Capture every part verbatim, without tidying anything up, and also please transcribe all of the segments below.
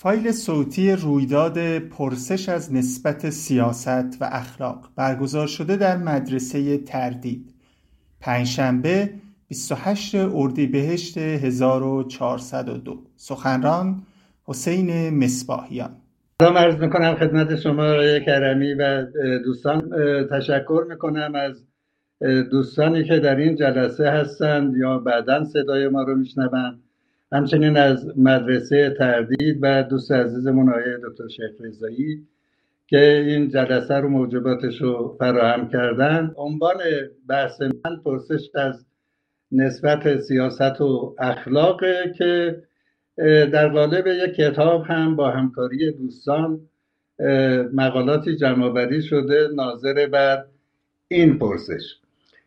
فایل صوتی رویداد پرسش از نسبت سیاست و اخلاق برگزار شده در مدرسه تردید پنجشنبه بیست و هشتم اردیبهشت هزار و چهارصد و دو. سخنران حسین مصباحیان. سلام عرض میکنم خدمت شما آقای کرمی و دوستان. تشکر میکنم از دوستانی که در این جلسه هستند یا بعداً صدای ما رو میشنوند، همچنین از مدرسه تردید و دوست عزیزمون آقای دکتر شیخ رضایی که این جلسه رو موجباتش رو فراهم کردن. عنوان بحث من پرسش از نسبت سیاست و اخلاقه که در قالب یک کتاب هم با همکاری دوستان مقالاتی جمع‌آوری شده ناظر بر این پرسش.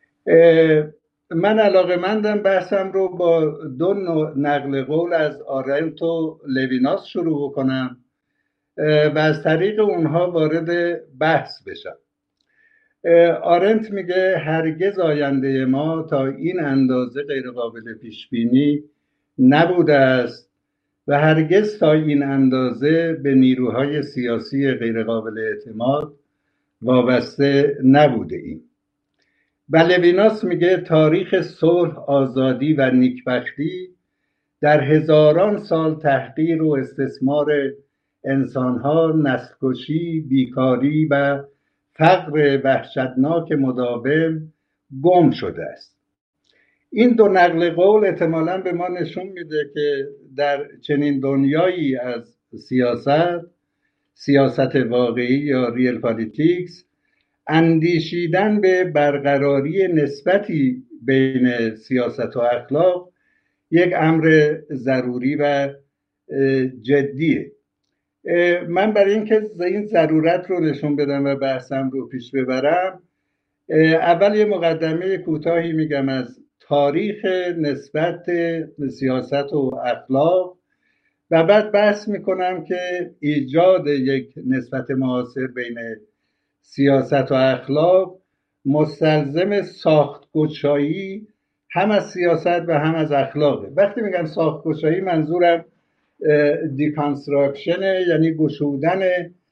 من علاقه‌مندم بحثم رو با دو نقل قول از آرنت و لویناس شروع کنم و از طریق اونها وارد بحث بشم. آرنت میگه هرگز آینده ما تا این اندازه غیر قابل پیش بینی نبوده است و هرگز تا این اندازه به نیروهای سیاسی غیر قابل اعتماد وابسته نبوده ایم. و لویناس میگه تاریخ صلح، آزادی و نیکبختی در هزاران سال تحقیر و استثمار انسانها، نسل‌کشی، بیکاری و فقر وحشتناک مداوم گم شده است. این دو نقل قول احتمالاً به ما نشون میده که در چنین دنیایی از سیاست، سیاست واقعی یا ریل پالیتیکس، اندیشیدن به برقراری نسبتی بین سیاست و اخلاق یک امر ضروری و جدیه. من برای اینکه این ضرورت رو نشون بدم و بحثم رو پیش ببرم، اول یه مقدمه کوتاهی میگم از تاریخ نسبت سیاست و اخلاق و بعد بحث میکنم که ایجاد یک نسبت معاصر بین سیاست و اخلاق مستلزم ساخت‌گشایی هم از سیاست و هم از اخلاقه. وقتی میگم ساخت‌گشایی منظورم دیکانستراکشنه، یعنی گشودن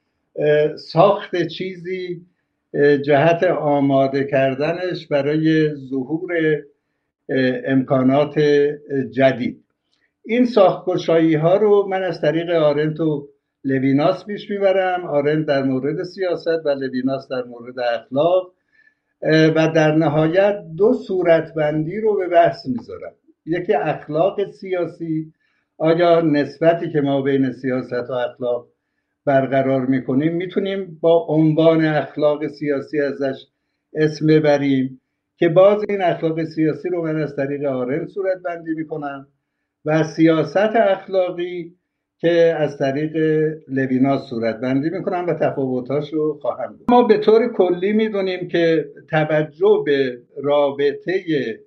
ساخت چیزی جهت آماده کردنش برای ظهور امکانات جدید. این ساخت‌گشایی ها رو من از طریق آرنت و لویناس پیش میبرم. آرنت در مورد سیاست و لویناس در مورد اخلاق و در نهایت دو صورتبندی رو به بحث میذارم. یکی اخلاق سیاسی، آیا نسبتی که ما بین سیاست و اخلاق برقرار میکنیم میتونیم با عنوان اخلاق سیاسی ازش اسم ببریم، که باز این اخلاق سیاسی رو من از طریق آرنت صورتبندی میکنم و سیاست اخلاقی که از طریق لویناس صورتبندی میکنم و تفاوتاش رو خواهم گفت. ما به طور کلی میدونیم که توجه به رابطه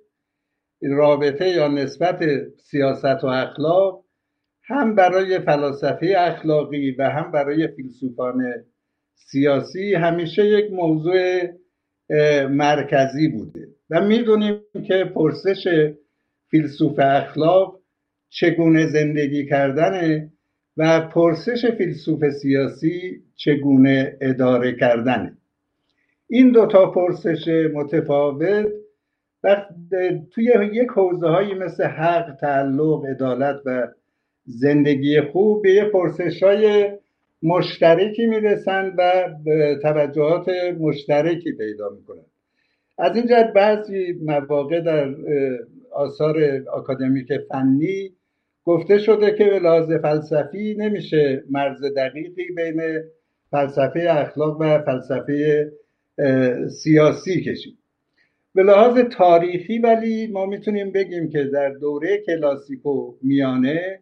رابطه یا نسبت سیاست و اخلاق هم برای فلاسفه اخلاقی و هم برای فیلسوفان سیاسی همیشه یک موضوع مرکزی بوده و میدونیم که پرسش فیلسوف اخلاق چگونه زندگی کردنه و پرسش فیلسوف سیاسی چگونه اداره کردنه. این دوتا پرسش متفاوت و توی یک حوزه هایی مثل حق، تعلق، عدالت و زندگی خوب به یه پرسش های مشترکی میرسن و توجهات مشترکی پیدا میکنن. از این جهت بعضی مواقع در آثار آکادمیک فنی گفته شده که به لحاظ فلسفی نمیشه مرز دقیقی بین فلسفه اخلاق و فلسفه سیاسی کشید. به لحاظ تاریخی ولی ما میتونیم بگیم که در دوره کلاسیک و میانه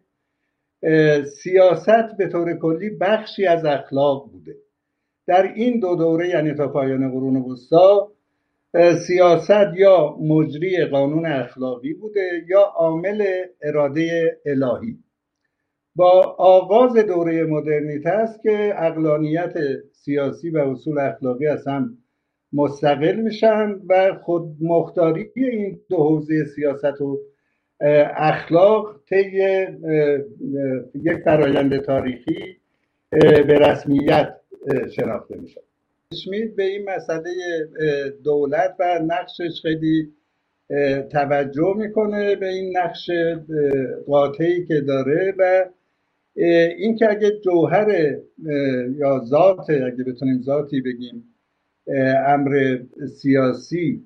سیاست به طور کلی بخشی از اخلاق بوده. در این دو دوره یعنی تا پایان قرون وسطا سیاست یا مجری قانون اخلاقی بوده یا عامل اراده الهی. با آغاز دوره مدرنیته است که عقلانیت سیاسی و اصول اخلاقی از هم مستقل میشن و خود مختاری این دو حوزه سیاست و اخلاق طی یک فرایند تاریخی به رسمیت شناخته میشه. اسمیت به این مسئله دولت و نقشش خیلی توجه میکنه، به این نقش قاطعی که داره و این که اگه جوهر یا ذات، اگه بتونیم ذاتی بگیم، امر سیاسی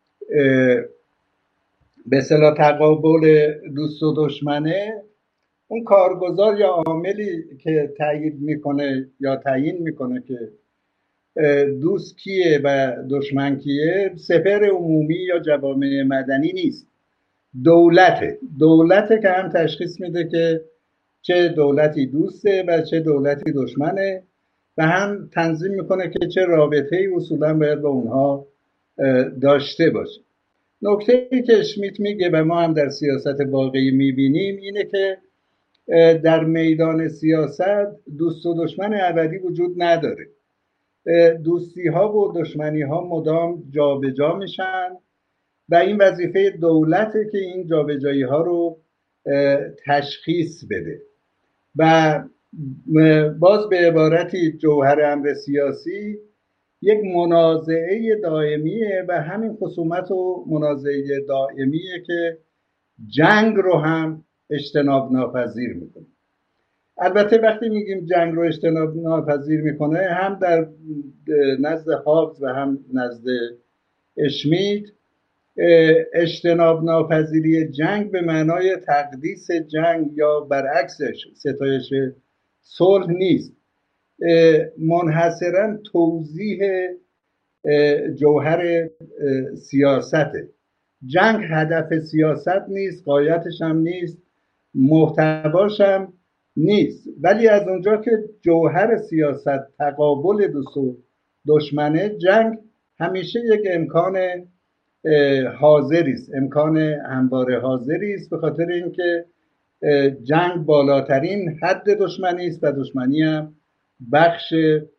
به اصطلاح تقابل دوست و دشمنه، اون کارگزار یا عاملی که تایید میکنه یا تعیین میکنه که دوست کیه و دشمن کیه، سپهر عمومی یا جوامع مدنی نیست، دولته. دولته که هم تشخیص میده که چه دولتی دوسته و چه دولتی دشمنه و هم تنظیم میکنه که چه رابطه‌ای اصولا باید با اونها داشته باشه. نکته‌ای که اشمیت میگه و ما هم در سیاست واقعی میبینیم اینه که در میدان سیاست دوست و دشمن ابدی وجود نداره. دوستی ها و دشمنی ها مدام جابجا میشن و این وظیفه دولته که این جابجایی ها رو تشخیص بده و باز به عبارتی جوهر امر سیاسی یک منازعه دائمیه و همین خصومت و منازعه دائمیه که جنگ رو هم اجتناب ناپذیر میکنه. البته وقتی میگیم جنگ رو اجتناب ناپذیر میکنه، هم در نزد هابز و هم نزد اشمیت اجتناب ناپذیری جنگ به معنای تقدیس جنگ یا برعکسش ستایش صلح نیست، منحصرا توضیح جوهر سیاسته. جنگ هدف سیاست نیست، غایتش هم نیست، محتواش هم نیست، ولی از اونجا که جوهر سیاست تقابل دوست و دشمنه، جنگ همیشه یک امکان حاضری است، امکان همواره حاضری است، به خاطر اینکه جنگ بالاترین حد دشمنی است و دشمنی هم بخش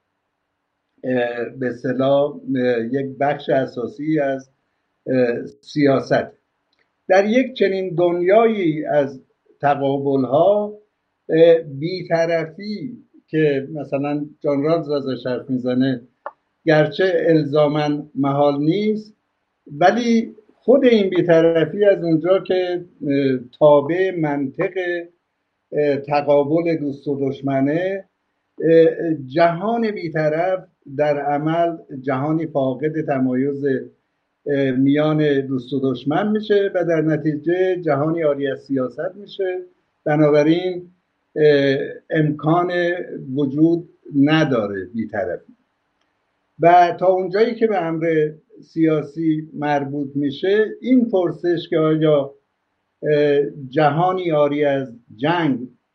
به اصطلاح یک بخش اساسی از سیاست. در یک چنین دنیایی از تقابل‌ها، بی‌طرفی که مثلا جان رالز ازش حرف میزنه گرچه الزاماً محال نیست، ولی خود این بی‌طرفی از اونجا که تابع منطق تقابل دوست و دشمنه، جهان بی‌طرف در عمل جهانی فاقد تمایز میان دوست و دشمن میشه و در نتیجه جهانی عاری از سیاست میشه. بنابراین امکان وجود نداره بی‌طرفی. و تا اونجایی که به امر سیاسی مربوط میشه، این پرسش که آیا جهانی عاری از جنگ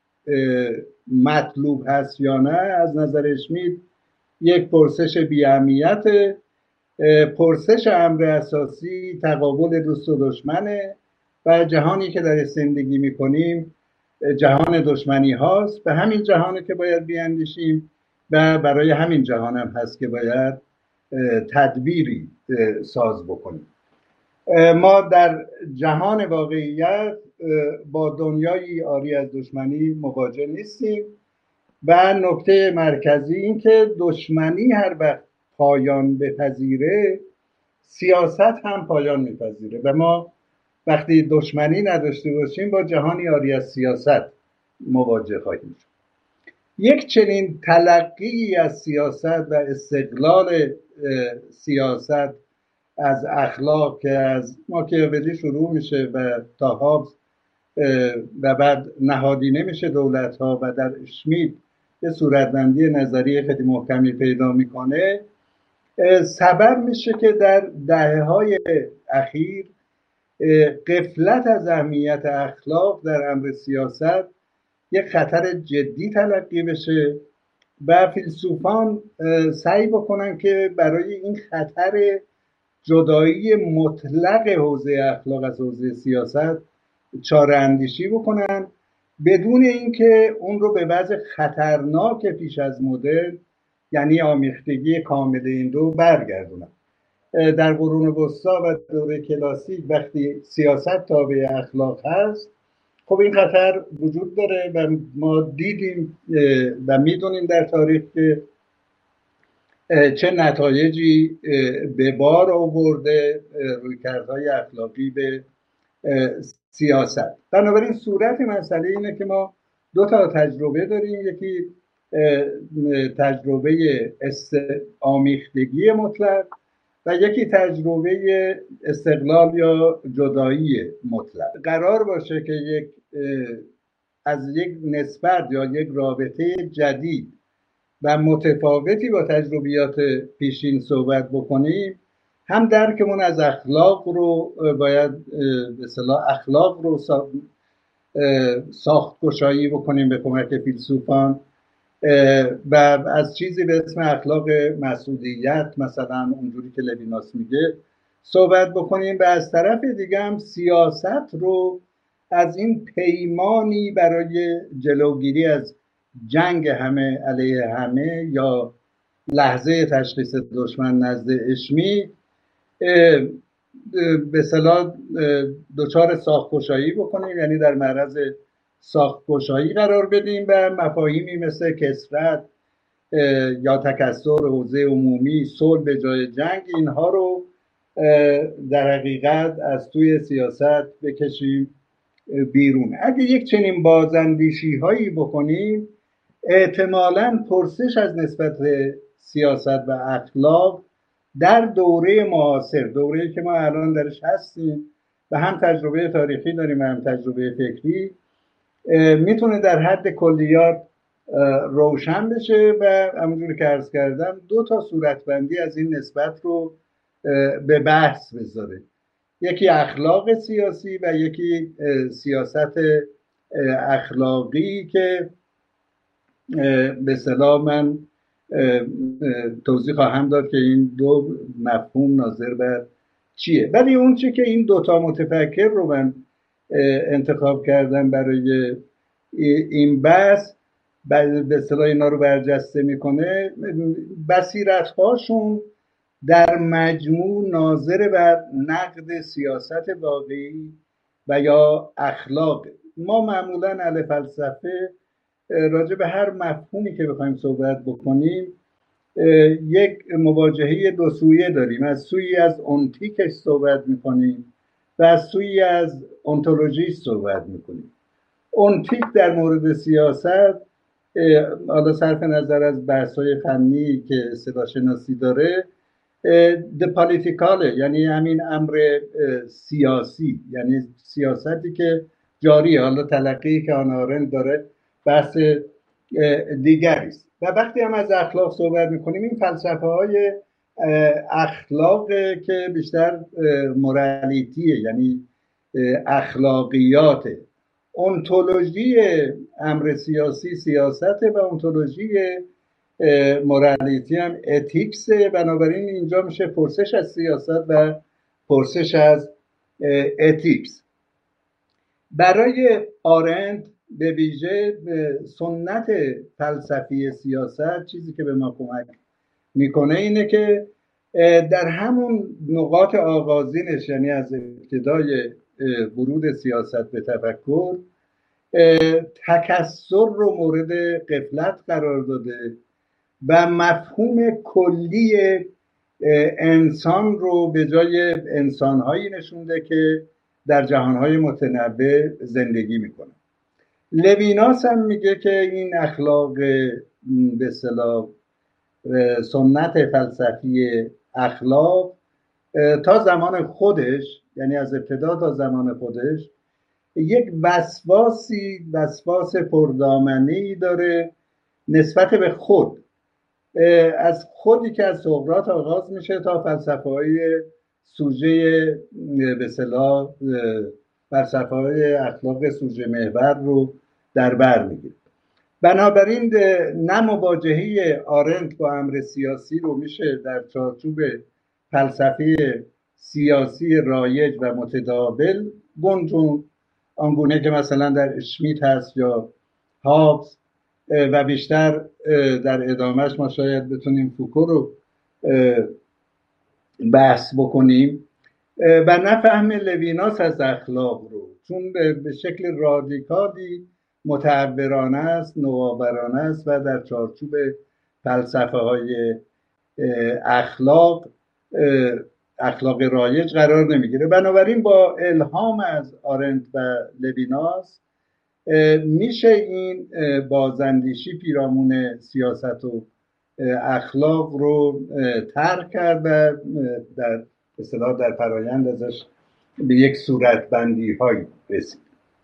مطلوب هست یا نه، از نظر اشمیت یک پرسش بی‌اهمیته. پرسش امر اساسی تقابل دوست و دشمنه و جهانی که در زندگی میکنیم جهان دشمنی هاست، به همین جهانی که باید بیاندیشیم و برای همین جهان هم هست که باید تدبیری ساز بکنیم. ما در جهان واقعیت با دنیایی عاری از دشمنی مواجه نیستیم و نکته مرکزی این که دشمنی هر وقت پایان بپذیره، سیاست هم پایان میپذیره و ما وقتی دشمنی نداشته باشیم با جهانی عاری از سیاست مواجه خواهیم شد. یک چنین تلقی از سیاست و استقلال سیاست از اخلاق که از ماکیاولی شروع میشه و تا هابز و بعد نهادینه میشه دولت ها و در اشمیت یه صورتبندی نظری خیلی محکمی پیدا میکنه، سبب میشه که در دهه‌های اخیر غفلت از اهمیت اخلاق در امر سیاست یک خطر جدی تلقی بشه و فیلسوفان سعی بکنن که برای این خطر جدایی مطلق حوزه اخلاق از حوزه سیاست چاره اندیشی بکنن، بدون اینکه اون رو به وضع خطرناک پیش از مدرن، یعنی آمیختگی کامل این دو، برگردونن. در قرون وسطا و دوره کلاسیک وقتی سیاست تابع اخلاق هست، خب این خطر وجود داره و ما دیدیم و میدونیم در تاریخ که چه نتایجی به بار آورده رویکردهای اخلاقی به سیاست. بنابراین صورت مسئله اینه که ما دو تا تجربه داریم، یکی تجربه آمیختگی مطلق و یکی تجربه استقلال یا جدایی مطلق. قرار باشه که یک از یک نسبت یا یک رابطه جدید و متفاوتی با تجربیات پیشین صحبت بکنیم، هم درکمون از اخلاق رو باید به اصطلاح اخلاق رو ساخت گشایی بکنیم به کمک فیلسوفان و از چیزی به اسم اخلاق مسئولیت مثلا اونجوری که لویناس میگه صحبت بکنیم و از طرف دیگه هم سیاست رو از این پیمانی برای جلوگیری از جنگ همه علیه همه یا لحظه تشخیص دشمن نزد اشمی به اصطلاح دچار ساخت‌گشایی بکنیم، یعنی در معرض ساخت‌گشایی قرار بدیم و مفاهیمی مثل کثرت یا تکثر، حوزه عمومی، صلح به جای جنگ، اینها رو در حقیقت از توی سیاست بکشیم بیرون. اگه یک چنین بازاندیشی هایی بکنیم، احتمالاً پرسش از نسبت سیاست و اخلاق در دوره معاصر، دوره‌ای که ما الان درش هستیم و هم تجربه تاریخی داریم و هم تجربه فکری، میتونه در حد کلیات روشن بشه و همونجوری که عرض کردم دو تا صورتبندی از این نسبت رو به بحث بذاره، یکی اخلاق سیاسی و یکی سیاست اخلاقی که به اصطلاح من توضیح خواهم داد که این دو مفهوم ناظر بر چیه. ولی اون چی که این دوتا متفکر رو من انتخاب کردم برای این بحث به اصطلاح اینا رو برجسته میکنه، بصیرت هاشون در مجموع ناظر بر نقد سیاست واقعی و یا اخلاق. ما معمولا اهل فلسفه راجع به هر مفهومی که بخوایم صحبت بکنیم یک مواجهه دو سویه داریم، از سویی از اونتیکش صحبت میکنیم و از سویی از انتولوژی صحبت میکنیم. اونتیک در مورد سیاست، حالا صرف نظر از بحث‌های فنی که اصطلاح شناسی داره، د پالیتیکاله، یعنی همین امر سیاسی، یعنی سیاستی که جاریه. حالا تلقی که آنا آرنت داره بحث دیگری است. و وقتی هم از اخلاق صحبت میکنیم، این فلسفه های اخلاق که بیشتر مورالیتیه، یعنی اخلاقیاته. انتولوژی امر سیاسی سیاسته و انتولوژی مورالیتی هم اتیکسه. بنابراین اینجا میشه پرسش از سیاست و پرسش از اتیکس. برای آرنت به ویژه سنت فلسفی سیاست چیزی که به ما کمک میکنه اینه که در همون نقاط آغازینش، یعنی از ابتدای ورود سیاست به تفکر، تکثر رو مورد غفلت قرار داده و مفهوم کلی انسان رو به جای انسانهایی نشونده که در جهانهای متنوع زندگی میکنه. لویناس هم میگه که این اخلاق به اصطلاح سنت فلسفی اخلاق تا زمان خودش، یعنی از ابتدا تا زمان خودش، یک وسواسی وسواس پردامنه‌ای داره نسبت به خود، از خودی که از سقراط آغاز میشه تا فلسفه های سوژه به اصطلاح فلسفه های اخلاق سوژه محور رو در بر میگیره. بنابراین نه مواجهه آرنت با امر سیاسی رو میشه در چارچوب فلسفه سیاسی رایج و متداول گنجون، آنگونه که مثلا در اشمیت هست یا هابز، و بیشتر در ادامهش ما شاید بتونیم فوکو رو بحث بکنیم و نفهم لویناس از اخلاق رو، چون به شکل رادیکالی متعبرانه است، نوآورانه است و در چارچوب فلسفه های اخلاق اخلاق رایج قرار نمیگیره. بنابراین با الهام از آرنت و لویناس میشه این بازاندیشی پیرامون سیاست و اخلاق رو ترک کرد و در اصطلاح در فرایند ازش به یک صورت بندی های رسید.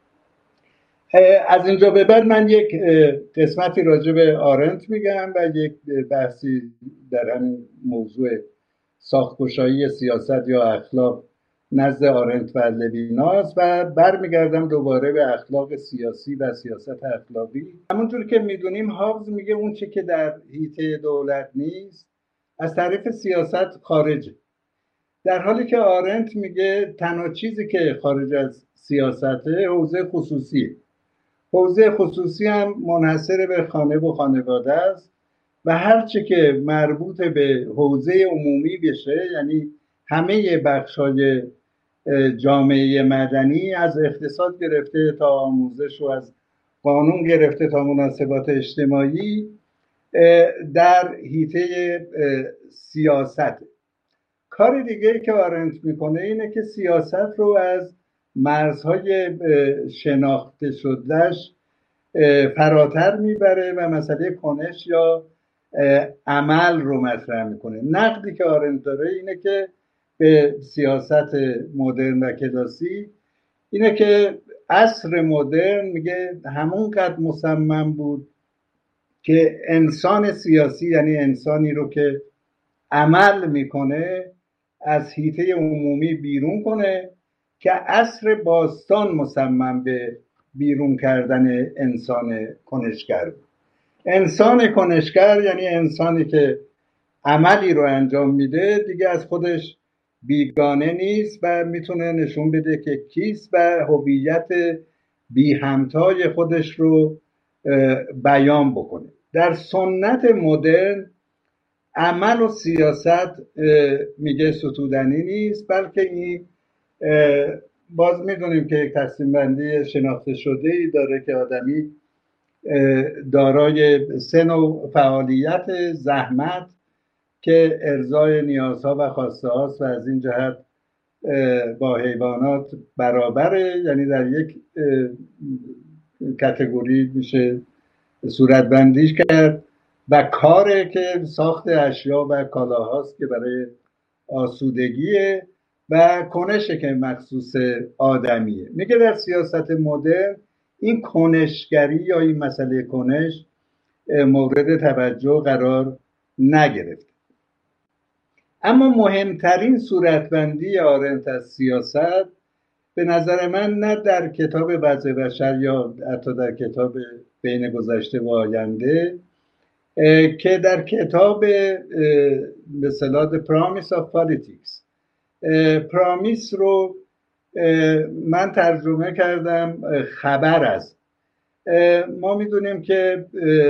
از اینجا به بعد من یک قسمتی راجع به آرنت میگم و یک بحثی در همین موضوع ساخت‌گشایی سیاست یا اخلاق نزد آرنت و لویناس و برمیگردم دوباره به اخلاق سیاسی و سیاست اخلاقی. همونطور که میدونیم هابز میگه اون چی که در حیطه دولت نیست از تعریف سیاست خارجه، در حالی که آرنت میگه تنها چیزی که خارج از سیاسته حوزه خصوصیه. حوزه خصوصی هم منحصر به خانه و خانواده است و هرچی که مربوط به حوزه عمومی بشه، یعنی همه بخش‌های جامعه مدنی از اقتصاد گرفته تا آموزش و از قانون گرفته تا مناسبات اجتماعی در حیطه سیاست. کار دیگه که آرنت میکنه اینه که سیاست رو از مرزهای شناخته شدهش فراتر میبره و مسئله کنش یا عمل رو مطرح میکنه. نقدی که آرنت داره اینه که به سیاست مدرن و کلاسی اینه که عصر مدرن میگه همونقدر مصمم بود که انسان سیاسی یعنی انسانی رو که عمل میکنه از حیطه عمومی بیرون کنه که عصر باستان مصمم به بیرون کردن انسان کنشگر بود. انسان کنشگر یعنی انسانی که عملی رو انجام میده، دیگه از خودش بیگانه نیست و میتونه نشون بده که کیست و هویت بی همتای خودش رو بیان بکنه. در سنت مدرن عمل و سیاست میگه ستودنی نیست، بلکه این باز میدونیم که یک تقسیم بندی شناخته شده ای داره که آدمی دارای سه نوع فعالیت: زحمت که ارضای نیازها و خواسته هاست و از این جهت با حیوانات برابره، یعنی در یک کاتگوری میشه صورت بندیش کرد، و کاره که ساخت اشیا و کالاهاست که برای آسودگیه، و کنشه که مخصوص آدمیه. میگه در سیاست مدرن این کنشگری یا این مسئله کنش مورد توجه قرار نگرفت. اما مهمترین صورتبندی آرنت از سیاست به نظر من نه در کتاب وضع بشر یا حتی در کتاب بین گذشته و آینده، که در کتاب به اصطلاح The Promise of Politics. پرامیس رو من ترجمه کردم خبر از. ما میدونیم که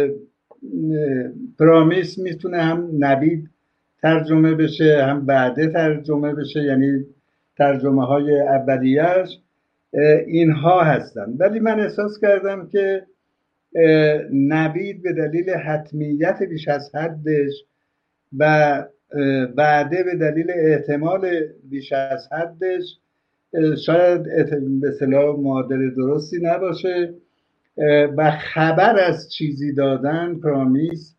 پرامیس میتونه هم نوید ترجمه بشه هم وعده ترجمه بشه، یعنی ترجمه های اولیه‌اش اینها هستن، ولی من احساس کردم که نوید به دلیل حتمیت بیش از حدش و وعده به دلیل احتمال بیش از حدش شاید به اصطلاح معادل درستی نباشه و خبر از چیزی دادن، پرامیس،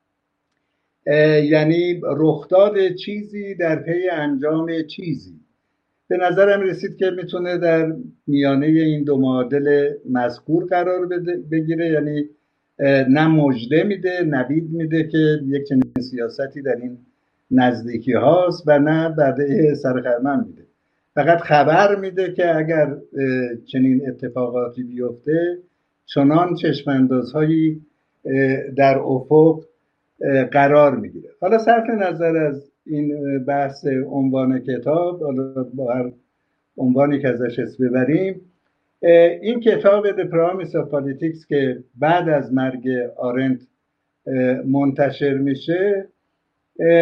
یعنی رخداد چیزی در پی انجام چیزی. به نظرم رسید که میتونه در میانه این دو معادل مذکور قرار بگیره، یعنی نه مژده میده، نوید میده که یک چنین سیاستی در این نزدیکی هاست و نه وعده سرخرمن میده، فقط خبر میده که اگر چنین اتفاقاتی بیفته چنان چشماندازهایی در افق قرار میگیره. حالا صرف نظر از این بحث عنوان کتاب، حالا با هر عنوانی که ازش اسم ببریم، این کتاب The Promise of Politics که بعد از مرگ آرنت منتشر میشه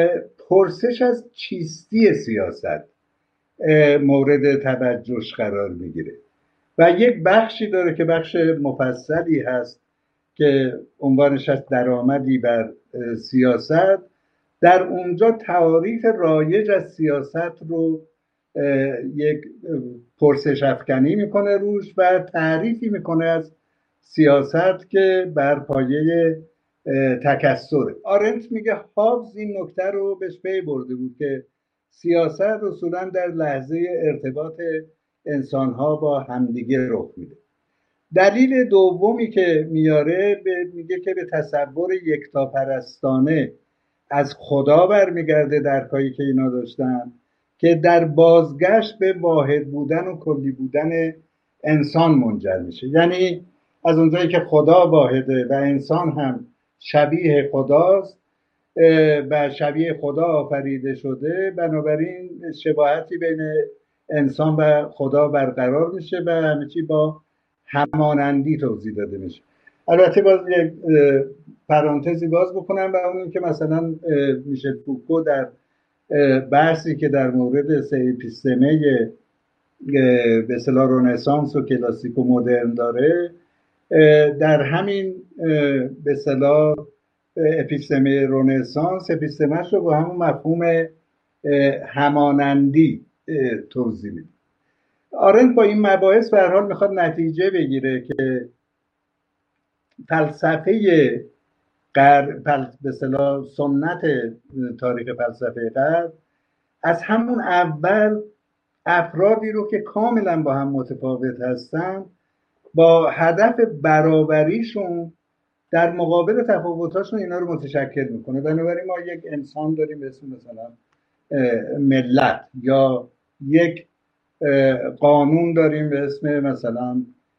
پرسش از چیستی سیاست مورد توجهش قرار میگیره و یک بخشی داره که بخش مفصلی هست که عنوانش از درآمدی بر سیاست. در اونجا تعاریف رایج از سیاست رو یک پرسش افکنی میکنه روش و تعریفی میکنه از سیاست که بر پایه تکثره. آرنت میگه هابز این نکته رو بهش پی برده بود که سیاست اصولا در لحظه ارتباط انسانها با همدیگه رخ میده. دلیل دومی که میاره میگه که به تصور یکتاپرستانه از خدا برمیگرده درکایی که اینا داشتن که در بازگشت به واحد بودن و کلی بودن انسان منجر میشه. یعنی از اونجایی که خدا واحده و انسان هم شبیه خداست و شبیه خدا آفریده شده، بنابراین شباهتی بین انسان و خدا برقرار میشه و همه چی با همانندی توضیح داده میشه. البته باز یک پرانتزی باز بکنم و اون که مثلا میشل فوکو در بحثی که در مورد سه اپیستمه به اصطلاح رنسانس و کلاسیک و مدرن داره، در همین به اصطلاح اپیستمه رنسانس اپیستمه‌اش رو با همون مفهوم همانندی توضیح میده. آرنت با این مباحث به هر حال میخواد نتیجه بگیره که فلسفه غرب، به اصطلاح سنت تاریخ فلسفه غرب، از همون اول افرادی رو که کاملا با هم متفاوت هستن با هدف برابریشون در مقابل تفاوتاشون اینا رو متشکل میکنه. بنابراین ما یک انسان داریم به اسم مثلا ملت، یا یک قانون داریم به اسم مثلا،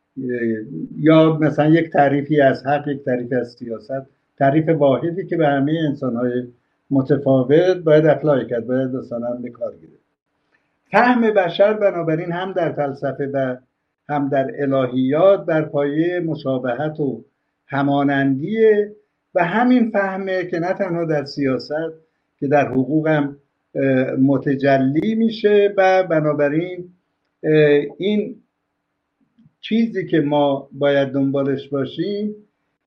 یا مثلا یک تعریفی از حق، یک تعریفی از سیاست، تعریف واحدی که به همه انسان‌های متفاوت باید اپلای کرد، باید مثلا به کار گرفت. فهم بشر بنابراین هم در فلسفه و هم در الهیات بر پایه مشابهت و همانندیه و همین فهمه که نه تنها در سیاست که در حقوق هم متجلی میشه و بنابراین این چیزی که ما باید دنبالش باشیم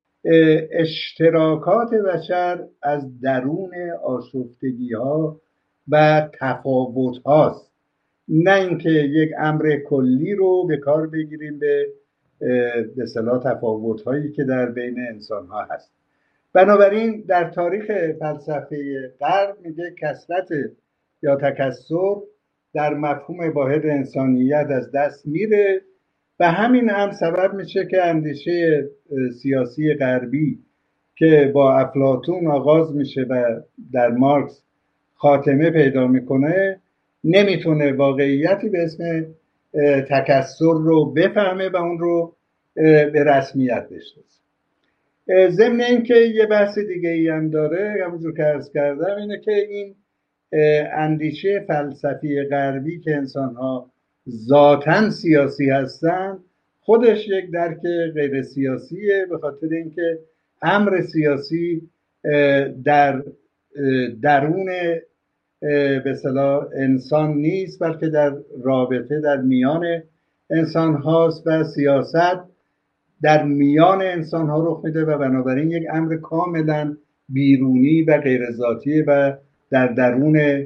اشتراکات بشر از درون آشفتگی ها و تفاوت هاست، نه اینکه یک امر کلی رو به کار بگیریم به به اصطلاح تفاوت هایی که در بین انسان ها هست. بنابراین در تاریخ فلسفه غرب میگه کثرت یا تکثر در مفهوم واحد انسانیت از دست میره و همین هم سبب میشه که اندیشه سیاسی غربی که با افلاطون آغاز میشه و در مارکس خاتمه پیدا میکنه نمیتونه واقعیتی به اسم تکثر رو بفهمه و اون رو به رسمیت بشناسه. ضمن این که یه بحث دیگه ای هم داره، همونجور که عرض کردم، اینه که این اندیشه فلسفی غربی که انسان‌ها ذاتاً سیاسی هستن خودش یک درک غیر سیاسیه، به خاطر اینکه امر سیاسی در درون به اصطلاح انسان نیست، بلکه در رابطه در میان انسان هاست و سیاست در میان انسان ها رخ میده و بنابراین یک امر کاملا بیرونی و غیر ذاتی و در درون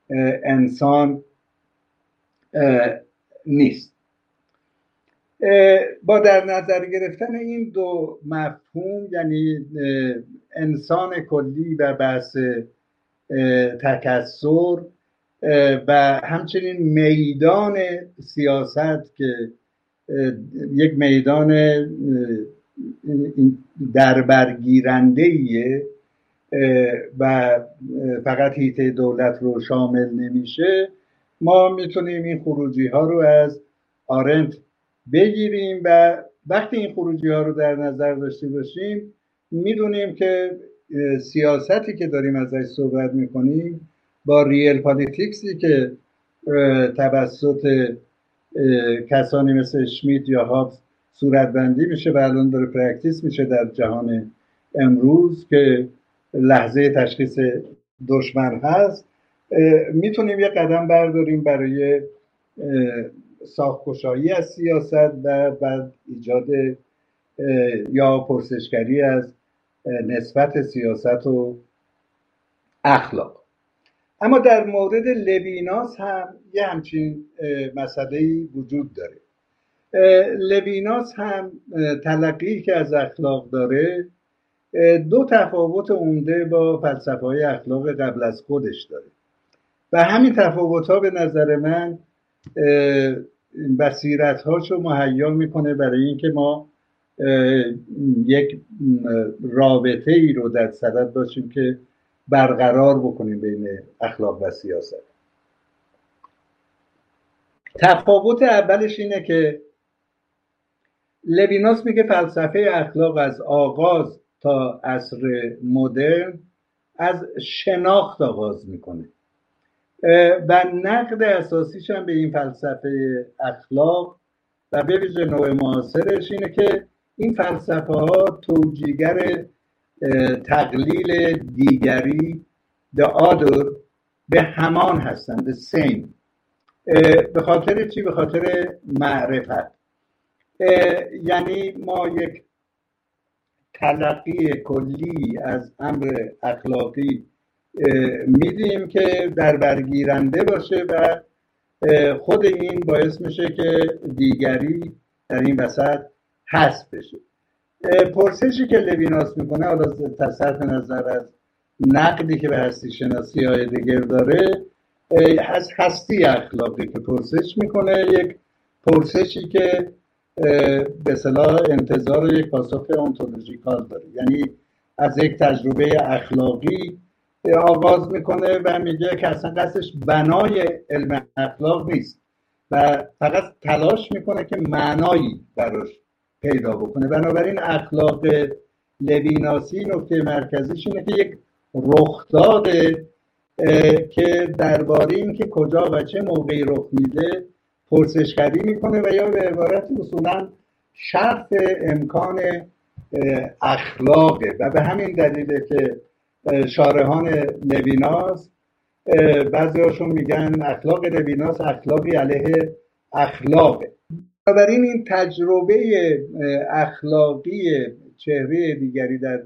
انسان نیست. با در نظر گرفتن این دو مفهوم، یعنی انسان کلی و بحث تکثر و همچنین میدان سیاست که یک میدان دربرگیرنده ایه و فقط هیته دولت رو شامل نمیشه، ما میتونیم این خروجی ها رو از آرنت بگیریم و وقتی این خروجی ها رو در نظر داشته باشیم میدونیم که سیاستی که داریم ازش صحبت میکنیم با ریل پالیتیکسی که توسط کسانی مثل شمیت یا هابز صورتبندی میشه و الان داره پرکتیس میشه در جهان امروز که لحظه تشخیص دشمن هست، میتونیم یه قدم برداریم برای ساخت‌گشایی از سیاست و بعد ایجاد یا پرسشگری از نسبت سیاست و اخلاق. اما در مورد لویناس هم یه همچین مسئله‌ای وجود داره. لویناس هم تلقی که از اخلاق داره دو تفاوت عمده با فلسفه‌های اخلاق قبل از خودش داره و همین تفاوت‌ها به نظر من بصیرت‌هاشو مهیا میکنه برای اینکه ما یک رابطه ای رو در صدد باشیم که برقرار بکنیم بین اخلاق و سیاست. تفاوت اولش اینه که لویناس میگه فلسفه اخلاق از آغاز تا عصر مدرن از شناخت آغاز میکنه و نقد اساسیش هم به این فلسفه اخلاق و به ویژه نوع معاصرش اینه که این فلسفه ها توجیهگر تقلیل دیگری the other به همان هستن the same. به خاطر چی؟ به خاطر معرفت. یعنی ما یک تلقی کلی از امر اخلاقی میدیم که در برگیرنده باشه و خود این باعث میشه که دیگری در این وسط حذف بشه. پرسشی که لویناس میکنه، حالا صرف نظر از نقدی که به هستی شناسی هایدگر داره، از هستی اخلاقی که پرسش میکنه، یک پرسشی که به اصطلاح انتظار یک پاسخ انتولوژیکال داره، یعنی از یک تجربه اخلاقی آغاز میکنه و میگه که اصلا قصدش بنای علم اخلاق نیست و فقط تلاش میکنه که معنایی براش پیدا بکنه. بنابراین اخلاق لویناسی نکته مرکزیش اینه که یک رخداد که درباره این که کجا و چه موقعی رخ میده پرسشگری میکنه و یا به عبارت اصولا شرط امکان اخلاقه و به همین دلیله که شارحان لویناس بعضی هاشون میگن اخلاق لویناس اخلاقی علیه اخلاقه. بنابراین این تجربه اخلاقی چهره دیگری در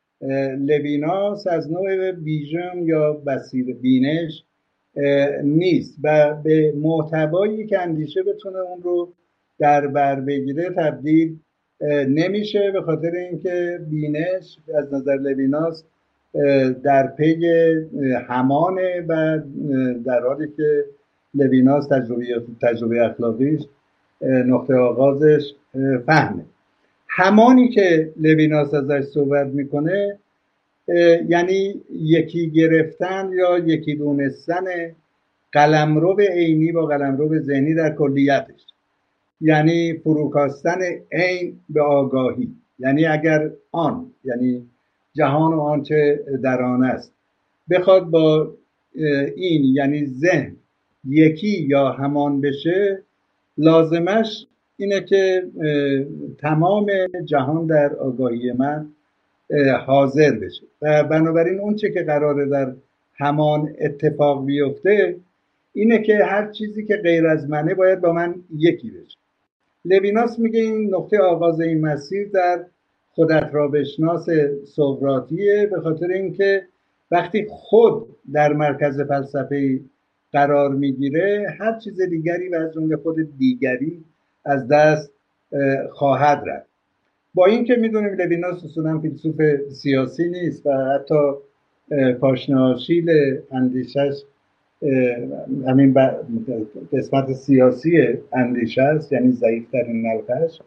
لویناس از نوع ویژن یا بصیر بینش نیست و به محتوایی که اندیشه بتونه اون رو در بر بگیره تبدیل نمیشه، به خاطر اینکه بینش از نظر لویناس در پی همانه و در حالی که لویناس تجربه تجربه اخلاقیش نقطه آغازش فهمه. همانی که لویناس ازش صحبت میکنه یعنی یکی گرفتن یا یکی دونستن قلمرو عینی با قلمرو ذهنی در کلیتش، یعنی فروکاستن عین به آگاهی. یعنی اگر آن، یعنی جهان و آنچه در آن است، بخواد با این یعنی ذهن یکی یا همان بشه، لازمش اینه که تمام جهان در آگاهی من حاضر بشه و بنابراین اون چه که قراره در همان اتفاق بیفته اینه که هر چیزی که غیر از منه باید با من یکی بشه. لویناس میگه این نقطه آغاز این مسیر در خودت را بشناس سقراطیه، به خاطر اینکه وقتی خود در مرکز فلسفه قرار میگیره هر چیز دیگری و از جمله خود دیگری از دست خواهد رفت. با این که میدونیم لویناس اصولا فیلسوف سیاسی نیست و حتی پاشنه‌آشیل اندیشش همین قسمت سیاسی اندیشه است، یعنی ضعیف‌ترین نلقش،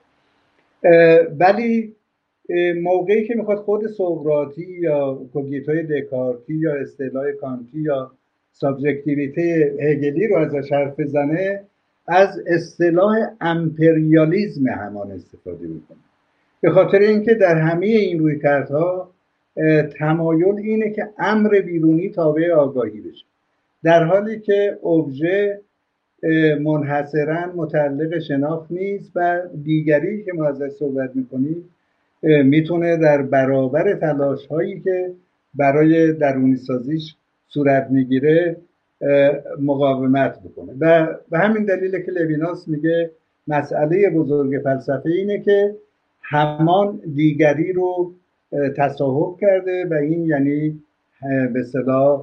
ولی موقعی که میخواد خود سقراطی یا کوگیتوی دکارتی یا اصطلاح کانتی یا سابجکتیویته هگلی رو ازش حرف بزنه، از اصطلاح امپریالیزم همان استفاده میکنه، به خاطر اینکه در همه این رویکردها تمایل اینه که امر بیرونی تابع آگاهی بشه، در حالی که ابژه منحصراً متعلق شناخت نیست و دیگری که ما ازش صحبت میکنیم میتونه در برابر تلاش هایی که برای درونی سازیش صورت میگیره مقاومت بکنه. و به همین دلیل که لویناس میگه مسئله بزرگ فلسفه اینه که همان دیگری رو تصاحب کرده و این یعنی به اصطلاح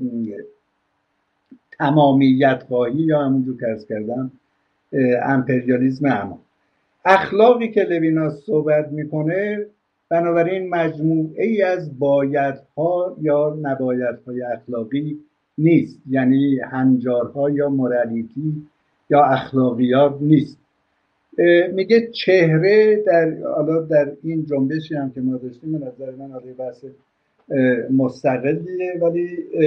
تمامیت خواهی یا همونجور که عرض کردم امپریالیسم همان. اخلاقی که لویناس صحبت میکنه بنابراین مجموعه ای از بایدها یا نبایدهای اخلاقی نیست، یعنی هنجارها یا مورالیتی یا اخلاقیات نیست. میگه چهره در حالا در این جنبشی هم که ما داشتیم به نظر من حالا بحث مستقلیه، ولی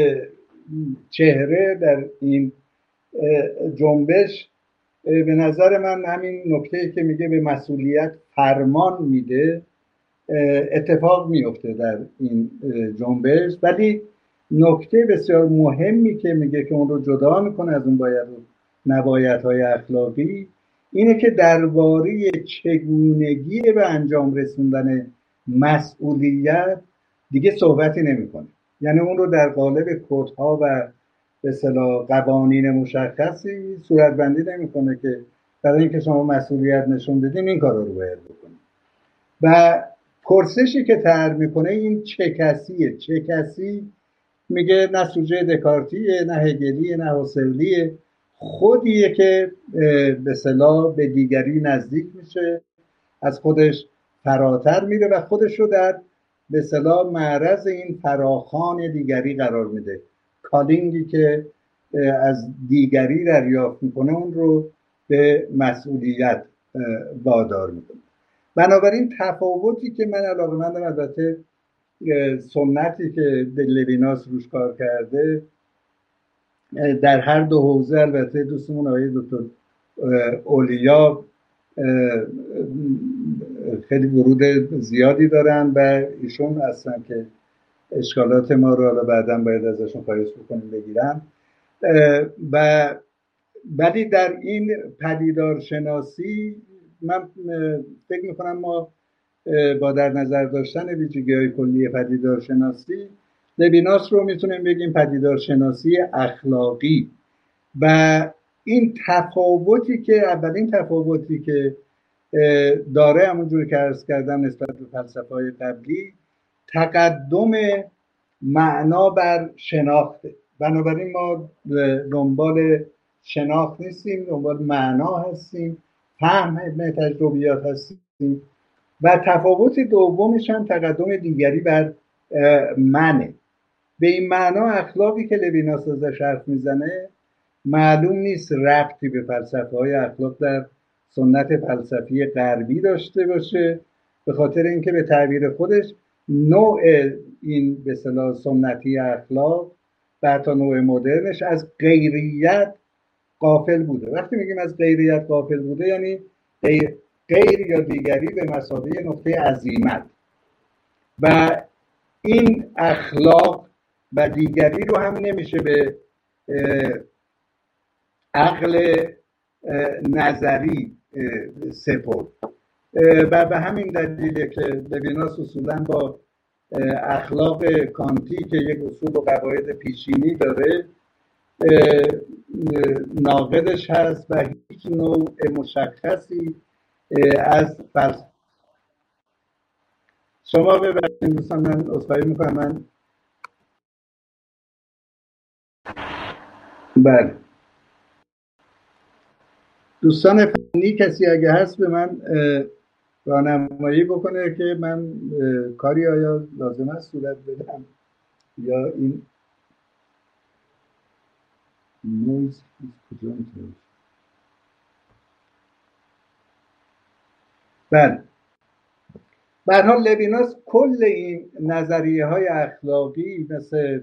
چهره در این جنبش به نظر من همین نکته‌ای که میگه به مسئولیت فرمان میده اتفاق میفته در این جنبش. ولی نکته بسیار مهمی که میگه که اون رو جدا میکنه از اون باید و نبایدهای اخلاقی اینه که درباره چگونگی به انجام رسوندن مسئولیت دیگه صحبتی نمیکنه. یعنی اون رو در قالب کدها و به اصطلاح قوانین مشخصی صورتبندی نمیکنه که برای اینکه شما مسئولیت نشون بدین این کارا رو باید بکنید. و پرسشی که طرح میکنه این چه کسیه؟ چه کسی میگه نه سوژه دکارتیه، نه هگلیه، نه هوسرلیه، خودیه که به اصطلاح به دیگری نزدیک میشه، از خودش فراتر میره و خودش رو در به اصطلاح معرض این فراخوان دیگری قرار میده. کالینگی که از دیگری دریافت میکنه اون رو به مسئولیت وادار میکنه. بنابراین تفاوتی که من علاقه‌مندم البته سنتی که لویناس روش کار کرده در هر دو حوزه، البته دوستمون آقای دکتر اولیا خیلی ورود زیادی دارن و ایشون هستن که اشکالات ما رو حالا بعداً باید ازشون خواهش بکنیم بگیرن. و ولی در این پدیدارشناسی من فکر میکنم ما با در نظر داشتن ویژگی‌های کلی پدیدارشناسی لویناس رو میتونیم بگیم پدیدارشناسی اخلاقی. و این تفاوتی که اولین تفاوتی که داره همونجور که عرض کردم نسبت به فلسفه‌های قبلی تقدم معنا بر شناخته. بنابراین ما دنبال شناخت نیستیم، دنبال معنا هستیم، فهم تجربیات هستیم. و تفاوت دومش هم تقدم دیگری بر منه. به این معنا اخلاقی که لویناس ازش حرف میزنه معلوم نیست ربطی به فلسفه های اخلاق در سنت فلسفی غربی داشته باشه، به خاطر اینکه به تعبیر خودش نوع این به اصطلاح سنتی اخلاق و حتی نوع مدرنش از غیریت غافل بوده. وقتی میگیم از غیریت غافل بوده یعنی غیر یا دیگری به مثابه نقطه عزیمت و این اخلاق و دیگری رو هم نمیشه به عقل نظری سپرد. و به همین دلیله که لویناس اصولا با اخلاق کانتی که یک اصول و قواعد پیشینی داره ناقدش هست و هیچ نوع مشخصی از فلسفه. شما ببینید دوستان، من عذرخواهی میکنم، من بله دوستان فنی کسی اگه هست به من راهنمایی بکنه که من کاری آیا لازم است صورت بدم یا این نویز کجا میتونه. بله به هر حال لویناس کل این نظریه های اخلاقی مثل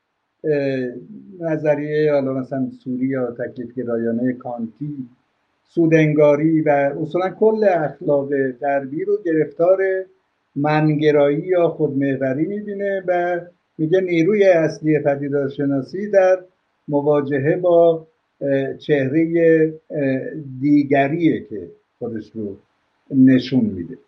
نظریه حالا مثلا سوری یا تکلیف گرایانه کانتی، سودنگاری و اصولا کل اخلاق غربی رو گرفتار منگرایی یا خودمحوری میبینه و میگه نیروی اصلی پدیدارشناسی در مواجهه با چهره دیگریه که خودش رو نشون میده.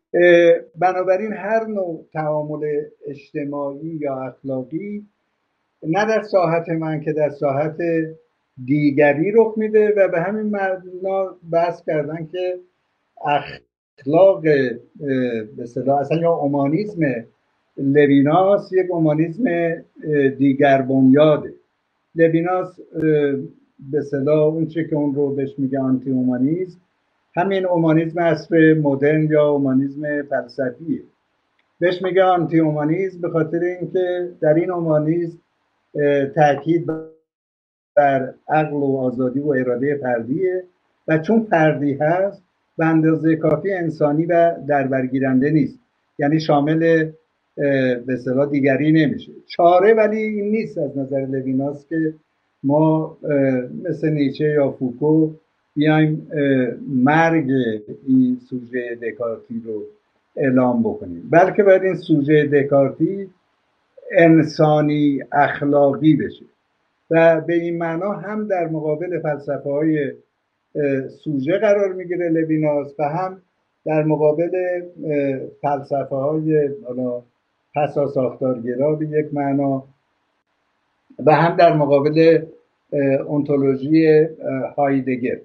بنابراین هر نوع تعامل اجتماعی یا اخلاقی نه در ساحت من که در ساحت دیگری رخ میده و به همین معنا بحث کردن که اخلاق به اصطلاح اصلا یا اومانیسم لویناس یک اومانیسم دیگر بنیاده. لویناس به اصطلاح اون چه که اون رو بهش میگه آنتی اومانیسم، همین اومانیسم عصر مدرن یا اومانیسم فلسفیه. بهش میگه آنتی اومانیسم به خاطر اینکه در این اومانیسم تاکید بر عقل و آزادی و اراده فردیه و چون فردی هست به اندازه کافی انسانی و دربرگیرنده نیست، یعنی شامل به اصطلاح دیگری نمیشه. چاره ولی این نیست از نظر لویناس که ما مثل نیچه یا فوکو بیایم مرگ این سوژه دکارتی رو اعلام بکنیم، بلکه باید این سوژه دکارتی انسانی اخلاقی بشه و به این معنا هم در مقابل فلسفه های سوژه قرار میگیره لویناس و هم در مقابل فلسفه های پسا ساختارگرا به یک معنا و هم در مقابل انتولوژی هایدگر.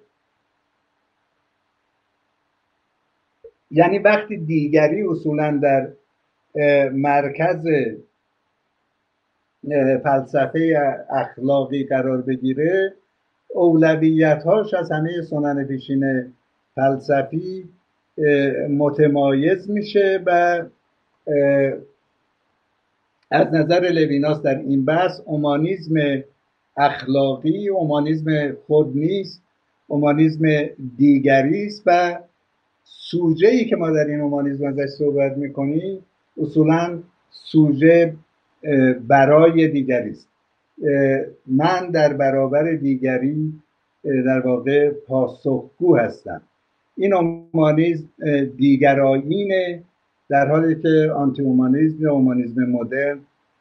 یعنی وقتی دیگری اصولا در مرکز فلسفه اخلاقی قرار بگیره، اولویت‌هاش از همه سنن پیشین فلسفی متمایز میشه و از نظر لویناس در این بحث اومانیسم اخلاقی اومانیسم خود نیست، اومانیسم دیگری است و سوژه‌ای که ما در این اومانیسم ازش صحبت میکنیم اصولاً سوژه برای دیگری است. من در برابر دیگری در واقع پاسخگو هستم. این اومانیسم دیگرایینه، در حالی که آنتی اومانیسم یا اومانیسم مدرن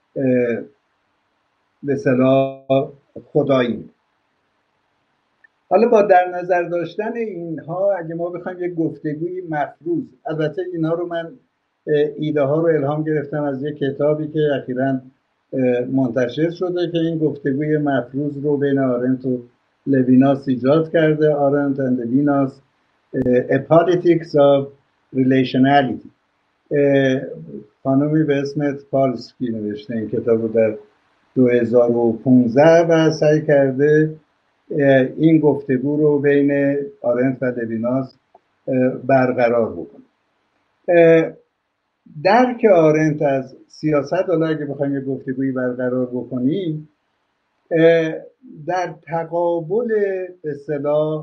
به اصطلاح خداییه. حالا با در نظر داشتن اینها اگه ما بخوایم یک گفتگوی مفروض، البته اینها رو من ایده ها رو الهام گرفتم از یک کتابی که اخیراً منتشر شده که این گفتگوی مفروض رو بین آرنت و لویناس ایجاد کرده. آرنت and Levinas A Politics of Relationality. خانومی به اسم پالسکی نوشته این کتاب رو در دو هزار و پانزده و سعی کرده این گفتگو رو بین آرنت و لویناس برقرار بکنه. درک آرنت از سیاست، حالا اگه بخوایم یه گفتگویی برقرار بکنیم، در تقابل به اصطلاح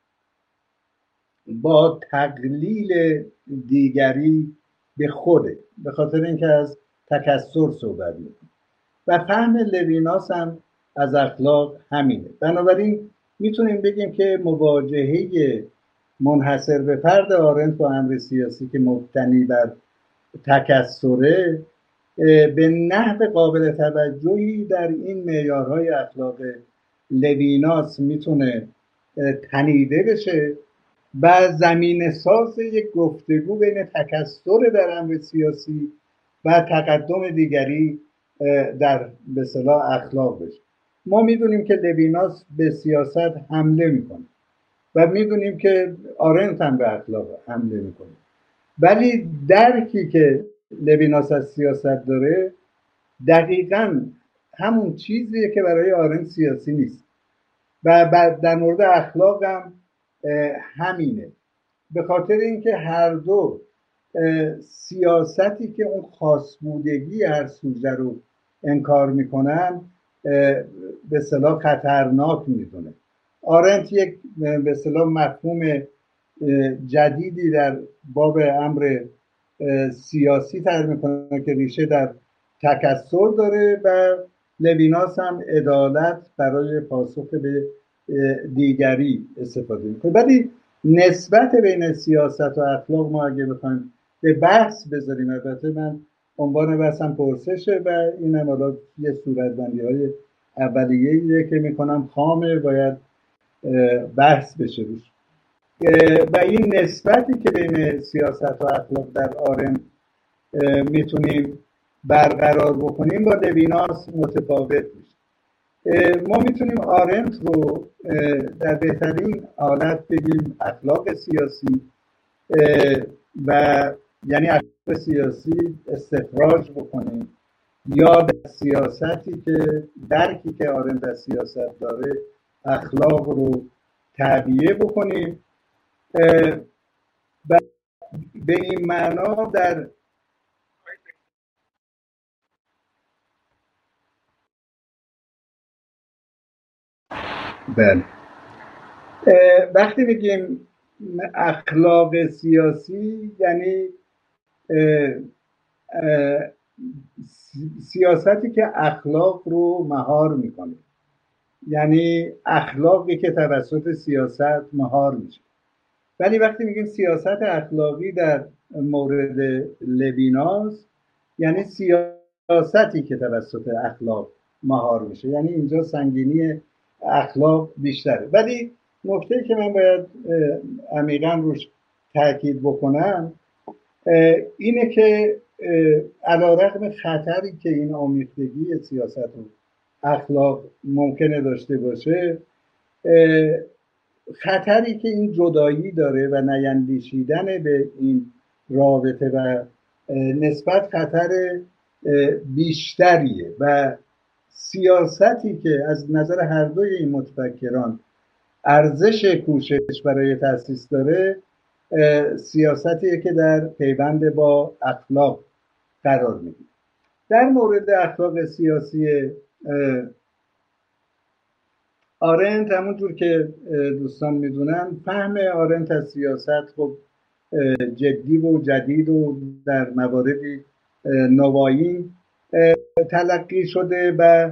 با تقلیل دیگری به خوده، به خاطر اینکه از تکثر صحبت میکنه و فهم لویناس هم از اخلاق همینه. بنابراین میتونیم بگیم که مواجهه منحصر به فرد آرنت با امر سیاسی که مبتنی بر تکثره به نحو قابل توجهی در این معیارهای اخلاق لویناس میتونه تنیده بشه و زمینه ساز یک گفتگو بین تکثر در امر سیاسی و تقدم دیگری در به اصطلاح اخلاق بشه. ما میدونیم که لویناس به سیاست حمله میکنه و میدونیم که آرنت هم به اخلاق حمله میکنه، ولی درکی که لویناس از سیاست داره دقیقاً همون چیزیه که برای آرنت سیاسی نیست و در مورد اخلاق هم همینه، به خاطر اینکه هر دو سیاستی که اون خاص بودگی هر سوژه رو انکار میکنن به اصطلاح خطرناک میدونه. آرنت یک به اصطلاح مفهوم جدیدی در باب امر سیاسی طرح میکنه که ریشه در تکثر داره و لویناس هم عدالت برای پاسخ به دیگری استفاده میکنه. ولی نسبت بین سیاست و اخلاق ما اگه بخوایم به بحث بذاریم، البته من عنوان بحثم پرسشه و اینم حالا یه صورتبندی های اولیه‌ایه که میکنم خامه، باید بحث بشه روش و این نسبتی که بین سیاست و اخلاق در آرنت میتونیم برقرار بکنیم با لویناس متفاوت میشه. ما میتونیم آرنت رو در بهترین حالت بگیم اخلاق سیاسی و یعنی اخلاق سیاسی استخراج بکنیم، یا در سیاستی که درکی که آرنت از سیاست داره اخلاق رو تعبیه بکنیم. به این معنا در بله وقتی میگیم اخلاق سیاسی یعنی اه اه سیاستی که اخلاق رو مهار میکنه، یعنی اخلاقی که توسط سیاست مهار میشه. ولی وقتی میگیم سیاست اخلاقی در مورد لویناس یعنی سیاستی که توسط اخلاق مهار میشه، یعنی اینجا سنگینی اخلاق بیشتره. ولی نکته که من باید عمیقا روش تاکید بکنم اینه که علیرغم خطری که این آمیختگی سیاست و اخلاق ممکنه داشته باشه، خطری که این جدایی داره و نیندیشیدن به این رابطه و نسبت خطر بیشتریه و سیاستی که از نظر هر دوی این متفکران ارزش کوشش برای تأسیس داره سیاستیه که در پیوند با اخلاق قرار میگیره. در مورد اخلاق سیاسی آرنت همونجور که دوستان میدونن فهم آرنت از سیاست خب جدی و جدید و در مواردی نوایی تلقی شده و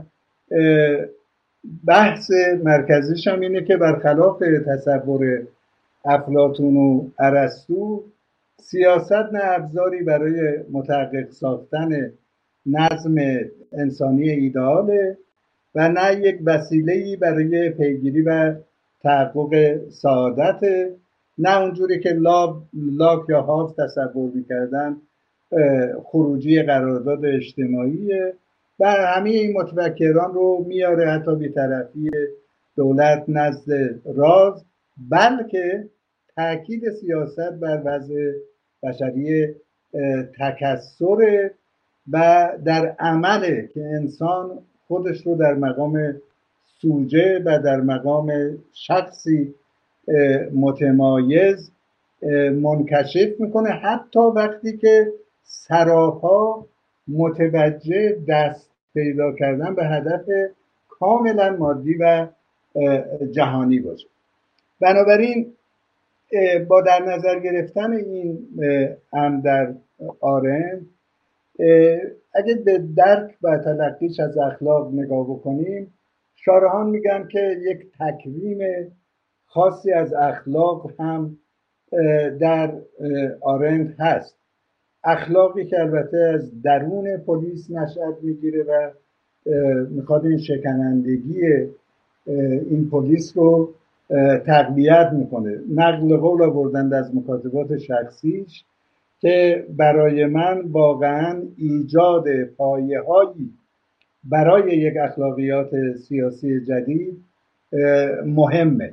بحث مرکزیش هم اینه که برخلاف تصور افلاطون و ارسطو سیاست نه ابزاری برای متحقق ساختن نظم انسانی ایدئاله و نه یک وسیله‌ای برای پیگیری و تحقق سعادت، نه اونجوری که لاب، لاک یا هاف تصور میکردن خروجی قرارداد اجتماعیه و همه این متفکران رو میاره حتی بی‌طرفی دولت نزد راز، بلکه تاکید سیاست بر وضع بشری تکثر و در عمله که انسان خودش رو در مقام سوژه و در مقام شخصی متمایز منکشف میکنه، حتی وقتی که سراپا متوجه دست پیدا کردن به هدف کاملا مادی و جهانی باشه. بنابراین با در نظر گرفتن این امر در آرنت، اگه به درک و تلقیش از اخلاق نگاه بکنیم، شارحان میگن که یک تکوین خاصی از اخلاق هم در آرنت هست، اخلاقی که البته از درون پلیس نشأت میگیره و میخواد این شکنندگی این پلیس رو تقویت میکنه. نقل قول آوردند از مکاتبات شخصیش که برای من واقعا ایجاد پایه‌هایی برای یک اخلاقیات سیاسی جدید مهمه.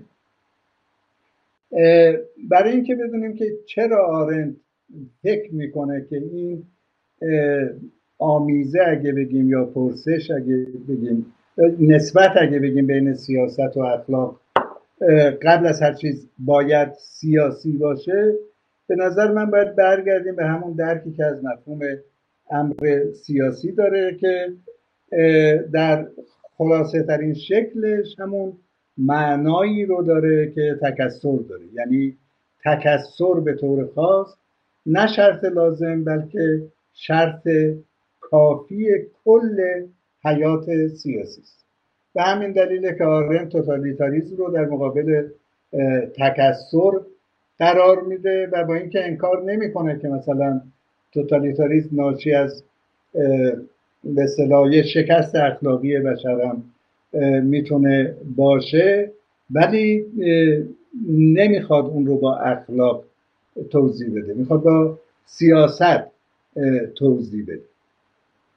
برای اینکه بدونیم که چرا آرنت فکر میکنه که این آمیزه اگه بگیم یا پرسش اگه بگیم، نسبت اگه بگیم بین سیاست و اخلاق قبل از هر چیز باید سیاسی باشه، به نظر من باید برگردیم به همون درکی که از مفهوم امر سیاسی داره که در خلاصه ترین شکلش همون معنایی رو داره که تکثر داره، یعنی تکثر به طور خاص نه شرط لازم بلکه شرط کافی کل حیات سیاسی است. به همین دلیله که آرنت توتالیتاریسم رو در مقابل تکثر قرار میده و با اینکه انکار نمیکنه که مثلا توتالیتاریسم ناشی از به اصطلاح شکست اخلاقی بشر هم میتونه باشه، ولی نمیخواد اون رو با اخلاق توضیح بده، میخواد با سیاست توضیح بده.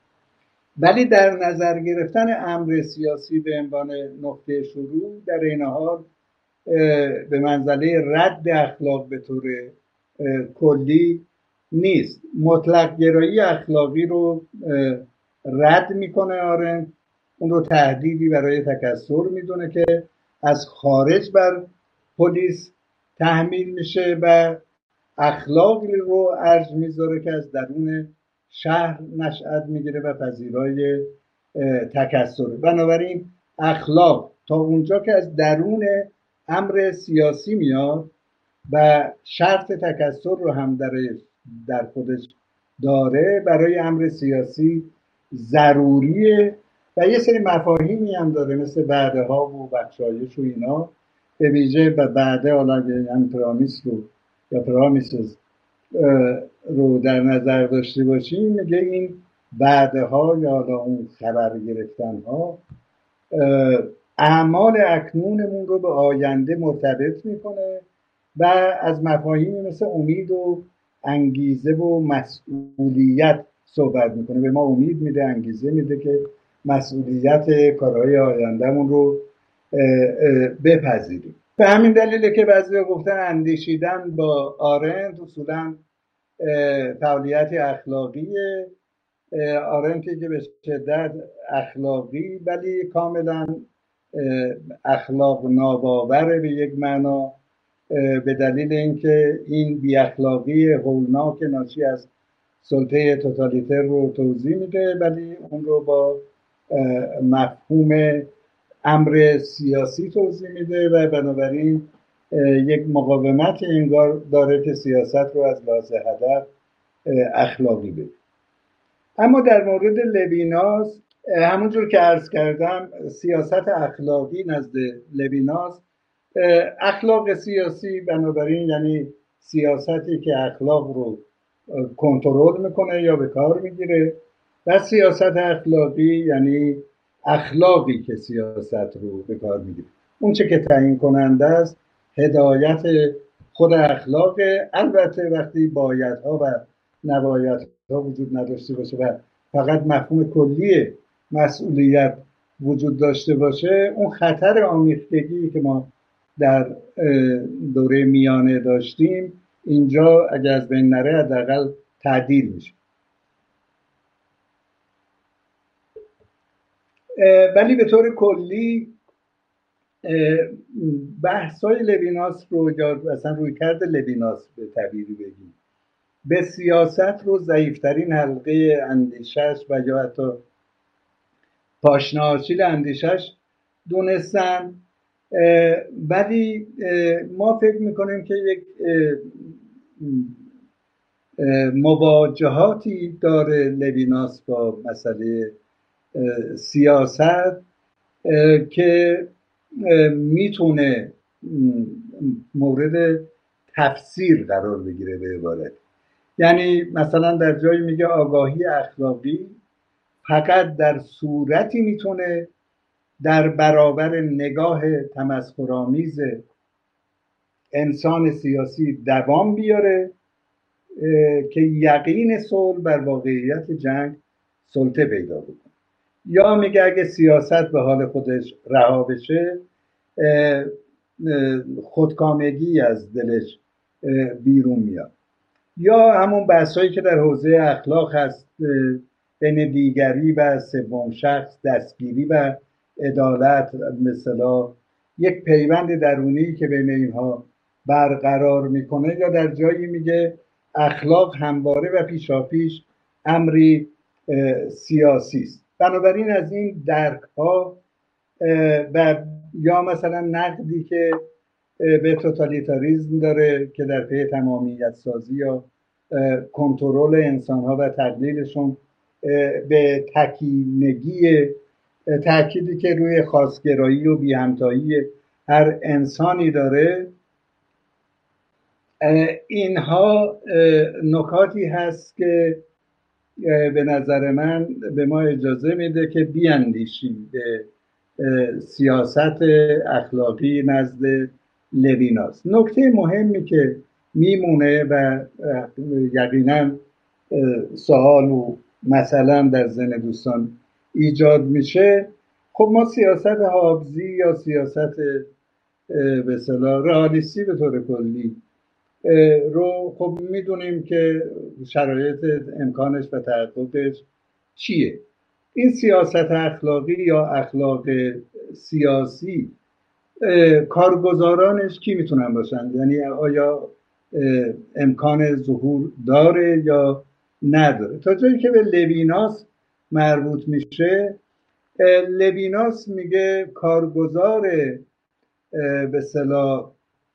ولی در نظر گرفتن امر سیاسی به عنوان نقطه شروع در این حال به منزله رد اخلاق به طور کلی نیست. مطلق گرایی اخلاقی رو رد میکنه آرنت، اون رو تهدیدی برای تکثر میدونه که از خارج بر پلیس تحمیل میشه و اخلاقی رو ارج میذاره که از درون شهر نشأت میگیره و پذیرای تکثره. بنابراین اخلاق تا اونجا که از درون امر سیاسی میاد و شرط تکثر رو هم در در خودش داره، برای امر سیاسی ضروریه و یه سری مفاهیمی هم داره مثل وعده ها و بخشایش و اینا. به ویژه به وعده، حالا هم پرامیس رو یا پرامیسز رو در نظر داشته باشیم، میگه این وعده ها یا حالا اون خبر گرفتن ها اعمال اکنونمون رو به آینده مرتبط میکنه و از مفاهیمی مثل امید و انگیزه و مسئولیت صحبت میکنه. به ما امید میده، انگیزه میده که مسئولیت کارهای آیندهمون رو بپذیریم. به همین دلیله که بعضی گفتن اندیشیدن با آرنت اصولا فعالیت اخلاقیه. آرنتی که به شدت اخلاقی ولی کاملا اخلاق ناباوره به یک معنا، به دلیل اینکه این بی اخلاقی هولناک ناشی از سلطه توتالیتر رو توضیح میده، ولی اون رو با مفهوم امر سیاسی توضیح میده و بنابراین یک مقاومت انگار داره که سیاست رو از لحاظ هدف اخلاقی بده. اما در مورد لویناس، همونجور که عرض کردم، سیاست اخلاقی نزد لویناس، اخلاق سیاسی بنابراین یعنی سیاستی که اخلاق رو کنترل میکنه یا به کار میگیره، و سیاست اخلاقی یعنی اخلاقی که سیاست رو به کار میگیره. اون چه که تعیین کننده است هدایت خود اخلاق، البته وقتی بایدها و نبایدها وجود نداشته باشه و فقط مفهوم کلی مسئولیت وجود داشته باشه، اون خطر آمیختگی که ما در دوره میانه داشتیم اینجا اگر از بین نره حداقل تعدیل میشه. ولی به طور کلی بحث‌های لویناس رو یا اصلا رویکرد لویناس به تعبیری بگیم به سیاست رو ضعیفترین حلقه اندیشش و یا حتی پاشنه‌آشیل اندیشش دونستن، ولی ما فکر میکنیم که یک مواجهاتی داره لویناس با مسئله سیاست که میتونه مورد تفسیر قرار بگیره. به عبارت یعنی مثلا در جایی میگه آگاهی اخلاقی فقط در صورتی میتونه در برابر نگاه تمسخرآمیز انسان سیاسی دوام بیاره که یقین صلح بر واقعیت جنگ سلطه پیدا بکنه. یا میگه اگه سیاست به حال خودش رها بشه خودکامگی از دلش بیرون میاد. یا همون بحثایی که در حوزه اخلاق هست بین دیگری و سوم شخص، دستگیری و عدالت، مثلا یک پیوند درونی که بین اینها برقرار میکنه. یا در جایی میگه اخلاق همواره و پیشاپیش امری سیاسی است. بنابراین از این درک ها و یا مثلا نقدی که به توتالیتاریسم داره که در پی تمامیت سازی یا کنترل انسان ها و تقلیلشون به تکینگی، تأکیدی که روی خاصگرایی و بی‌همتایی هر انسانی داره، اینها نکاتی هست که به نظر من به ما اجازه میده که بیاندیشیم به سیاست اخلاقی نزد لویناس. نکته مهمی که میمونه و یقینا سوال و مثلا در ذهن دوستان ایجاد میشه، خب ما سیاست هابزی یا سیاست به اصطلاح رئالیستی به طور کلی رو خب میدونیم که شرایط امکانش و تحققش چیه. این سیاست اخلاقی یا اخلاق سیاسی کارگزارانش کی میتونن باشن؟ یعنی آیا امکان ظهور داره یا نداره؟ تا جایی که به لویناس مربوط میشه، لویناس میگه کارگزار به اصطلاح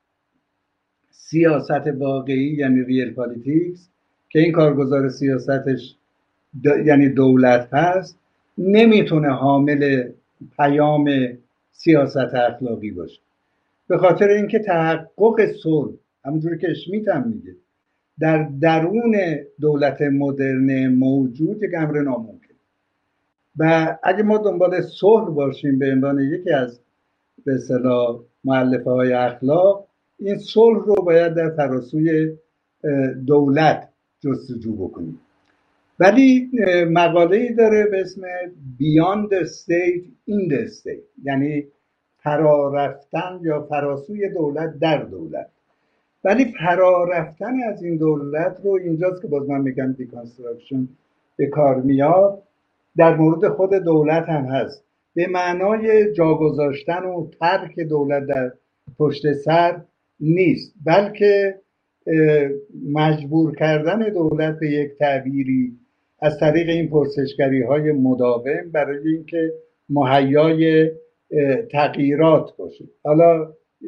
سیاست واقعی یعنی ریل پالیتیکس، که این کارگزار سیاستش د... یعنی دولت هست، نمیتونه حامل پیام سیاست اخلاقی باشه، به خاطر اینکه تحقق صلح، همونجوری که اشمیت هم میگه، در درون دولت مدرن موجود یک امر ناممکن. و اگه ما دنبال صلح باشیم به عنوان یکی از به اصطلاح مؤلفه های اخلاق، این صلح رو باید در فراسوی دولت جستجو بکنیم. ولی مقاله‌ای داره به اسم Beyond the State in the State، یعنی فرا رفتن یا فراسوی دولت در دولت. ولی فرا رفتن از این دولت رو اینجاست که باز من میگم دیکانستراکشن به کار میاد، در مورد خود دولت هم هست، به معنای جا گذاشتن و ترک دولت در پشت سر نیست، بلکه مجبور کردن دولت به یک تعبیری از طریق این پرسشگری های مداوم برای اینکه مهیای تغییرات باشه، حالا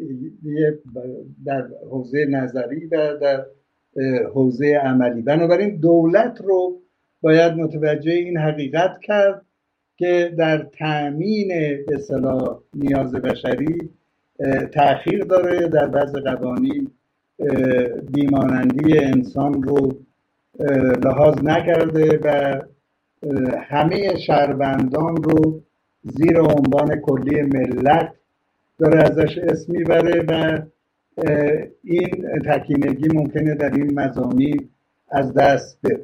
در حوزه نظری و در حوزه عملی. بنابراین دولت رو باید متوجه این حقیقت کرد که در تأمین به اصطلاح نیاز بشری تأخیر داره، در بعض قوانین بیمانندی انسان رو لحاظ نکرده و همه شهروندان رو زیر عنوان کلی ملت داره ازش اسم میبره و این تکینگی ممکنه در این مضامین از دست بره.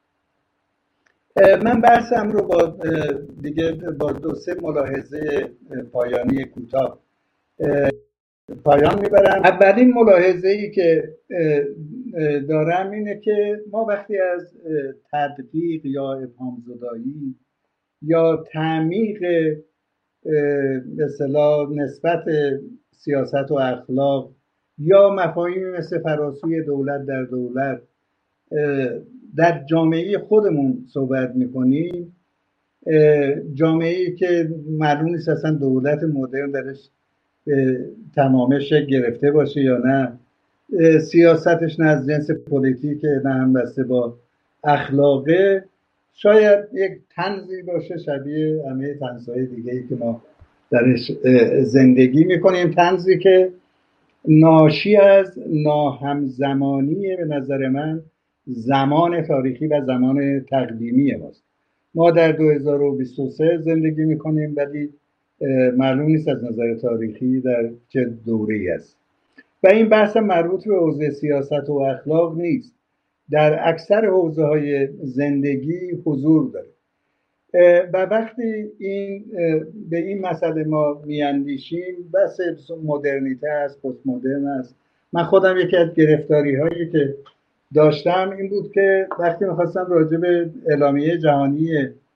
من بحثم رو با دیگه با دو سه ملاحظه پایانی کوتاه پایان میبرم. اولین ملاحظه ای که دارم اینه که ما وقتی از تدقیق یا ابهام زدایی یا تعمیق به اصطلاح نسبت سیاست و اخلاق یا مفاهیمی مثل فراسوی دولت در دولت در جامعه خودمون صحبت میکنیم، جامعه‌ای که معلوم نیست اصلا دولت مدرن درش تمامش گرفته باشه یا نه، سیاستش نه از جنس پلیتیک نه هم بسته با اخلاقه، شاید یک طنزی باشه شبیه همه طنزهای دیگه‌ای که ما درش زندگی میکنیم، طنزی که ناشی از ناهمزمانی به نظر من زمان تاریخی و زمان تقدیمی ماست. ما در دو هزار و بیست و سه زندگی میکنیم ولی معلوم نیست از نظر تاریخی در چه دوره‌ای است و این بحث مربوط به حوزه سیاست و اخلاق نیست، در اکثر حوزه‌های زندگی حضور داره و وقتی این به این مسئله ما میاندیشیم، بحث مدرنیته است، پست مدرن است. من خودم یکی از گرفتاری هایی که داشتم این بود که وقتی میخواستم راجع به اعلامیه جهانی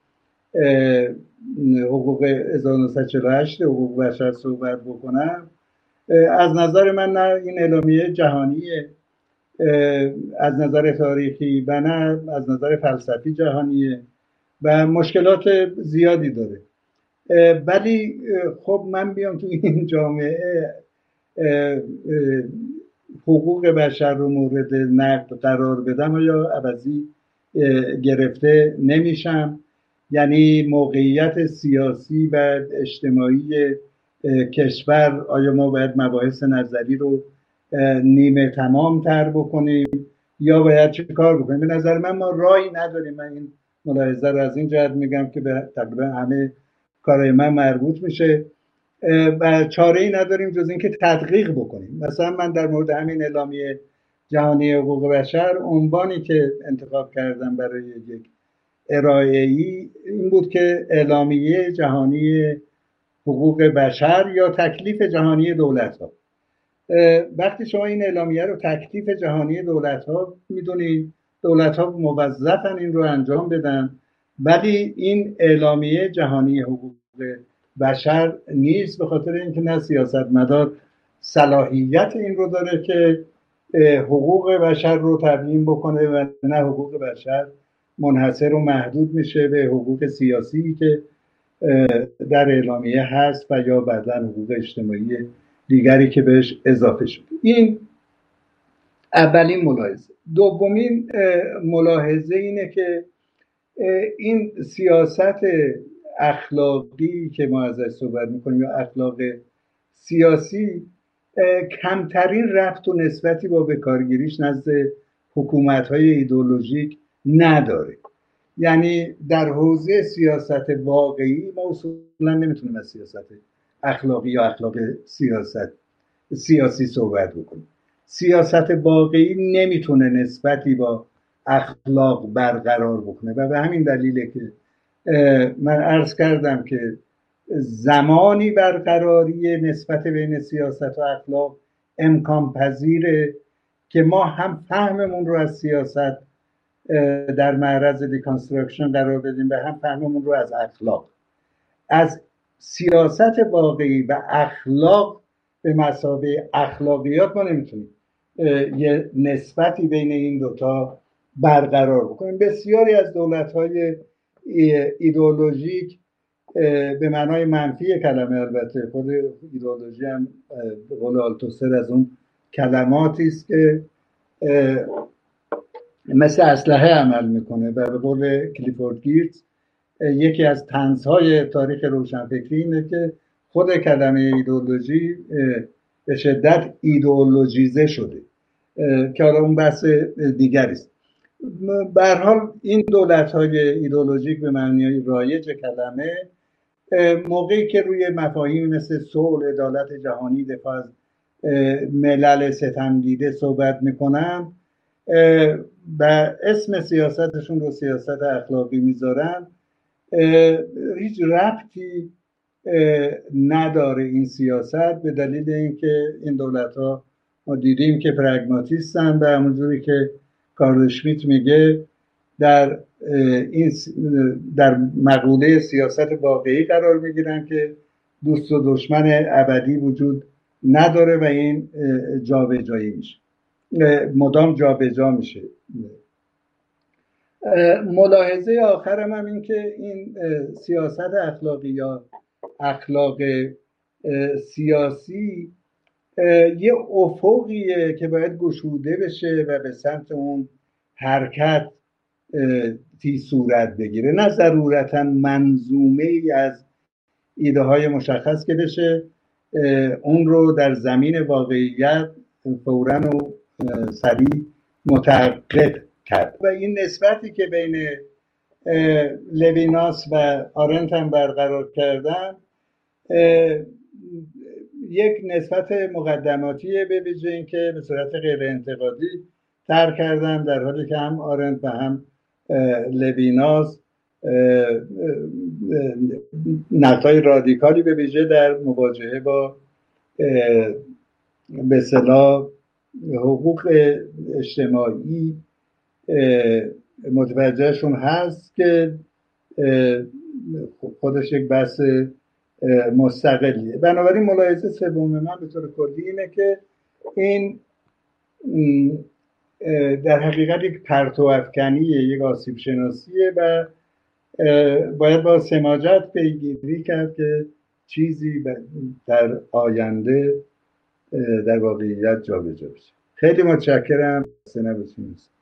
حقوق هزار و نهصد و چهل و هشت حقوق بشر صحبت بکنم، از نظر من نه این اعلامیه جهانی از نظر تاریخی و نه از نظر فلسفی جهانیه و مشکلات زیادی داره، ولی خب من بیام تو این جامعه حقوق بشر رو مورد نقد قرار بدم یا عوضی گرفته نمیشم. یعنی موقعیت سیاسی و اجتماعی کشور، آیا ما باید مباحث نظری رو نیمه تمام تر بکنیم یا باید چه کار بکنیم؟ به نظر من ما راهی نداریم. من این ملاحظه رو از این جهت میگم که به تقریبا همه کارهای من مربوط میشه و چاره ای نداریم جز اینکه تدقیق بکنیم. مثلا من در مورد همین اعلامیه جهانی حقوق بشر عنوانی که انتخاب کردم برای یک ارائه‌ای این بود که اعلامیه جهانی حقوق بشر یا تکلیف جهانی دولت‌ها. وقتی شما این اعلامیه رو تکلیف جهانی دولت‌ها میدونید، دولت‌ها موظفن این رو انجام بدن، ولی این اعلامیه جهانی حقوق بشر نیست، به خاطر اینکه نه سیاستمدار صلاحیت این رو داره که حقوق بشر رو تبیین بکنه و نه حقوق بشر منحصر و محدود میشه به حقوق سیاسی که در اعلامیه هست و یا بعداً حقوق اجتماعی دیگری که بهش اضافه شده. این اولین ملاحظه. دومین ملاحظه اینه که این سیاست اخلاقی که ما ازش صحبت میکنیم یا اخلاق سیاسی کمترین ربط و نسبتی با بکارگیریش نزد حکومت‌های ایدئولوژیک نداره. یعنی در حوزه سیاست واقعی ما اصولا نمیتونیم از سیاست اخلاقی یا اخلاق سیاست سیاسی صحبت بکنیم. سیاست واقعی نمیتونه نسبتی با اخلاق برقرار بکنه و به همین دلیله که من عرض کردم که زمانی برقراری نسبت بین سیاست و اخلاق امکان پذیره که ما هم فهممون رو از سیاست در معرض دیکانستراکشن قرار بدیم و هم فهممون رو از اخلاق. از سیاست واقعی و اخلاق به مثابه اخلاقیات ما نمیتونیم یه نسبتی بین این دوتا برقرار بکنیم. بسیاری از دولت‌های ایدئولوژیک به معنای منفی کلمه، البته خود ایدئولوژی هم به قول آلتوسر از اون کلماتی است که مثل اسلحه عمل میکنه و به قول کلیفورد گیرتز یکی از طنزهای تاریخ روشنفکری اینه که خود کلمه ایدئولوژی به شدت ایدئولوژیزه شده که حالا اون بحث دیگری است. به هر حال این دولت‌های ایدئولوژیک به معنی رایج کلمه موقعی که روی مفاهیم مثل صلح، عدالت جهانی، دفاع از ملل ستمدیده صحبت میکنن و اسم سیاستشون رو سیاست اخلاقی میذارن، هیچ ربطی نداره این سیاست، به دلیل اینکه این دولت‌ها ما دیدیم که پرگماتیستن و همونجوری که کارل اشمیت میگه در این در مقوله سیاست واقعی قرار میگیرن که دوست و دشمن ابدی وجود نداره و این جابجایی میشه، مدام جابجا میشه. ملاحظه آخرم هم این که این سیاست اخلاقی یا اخلاق سیاسی یه افقیه که باید گشوده بشه و به سمت اون حرکت تی صورت بگیره، نه ضرورتا منظومه ای از ایده های مشخص که بشه اون رو در زمین واقعیت فوراً و سریع متحقق کرد. و این نسبتی که بین لویناس و آرنت هم برقرار کردن یک نسبت مقدماتیه، به ویژه این که به صورت غیر انتقادی تر کردن، در حالی که هم آرنت و هم لویناس نقدهای رادیکالی به ویژه در مواجهه با به اصطلاح حقوق اجتماعی متوجهشون هست که خودش یک بحث مستقلیه. بنابراین ملاحظه سوم من به طور کلی اینه که این در حقیقت یک پرتو افکنیه، یک آسیب شناسیه و باید با سماجت پیگیری کرد که چیزی در آینده در واقعیت جابجا بشه. خیلی متشکرم. سنه بسیار